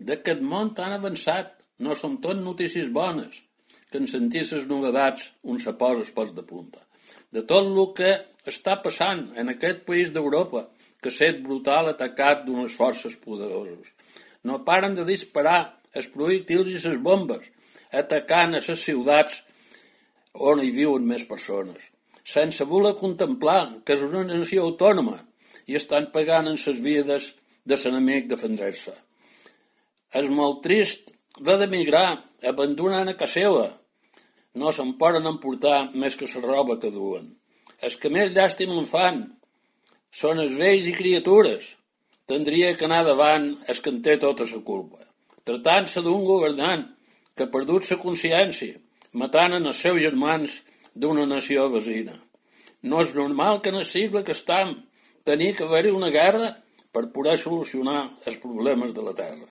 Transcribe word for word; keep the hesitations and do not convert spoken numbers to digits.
d'aquest món tan avançat no són tot notícies bones, que en sentir les novedats un se posa els pèls de punta. De tot el que està passant en aquest país d'Europa, que s'és brutal atacat d'unes forces poderoses. No paren de disparar els projectils i les bombes, atacant a les ciutats on hi viuen més persones, sense voler contemplar que és una nació autònoma i estan pagant en les vides de l'enemic defensar-se. És molt trist haver d'emigrar, abandonant a casa seva. No se'n poden emportar més que la roba que duen. Els que més llàstima en fan són els vells i criatures. Tindria que anar davant els que en té tota la culpa, tractant-se d'un governant que ha perdut la consciència, matant en els seus germans d'una nació vecina. No és normal que en el segle que estem tenir que haver-hi una guerra per poder solucionar els problemes de la terra.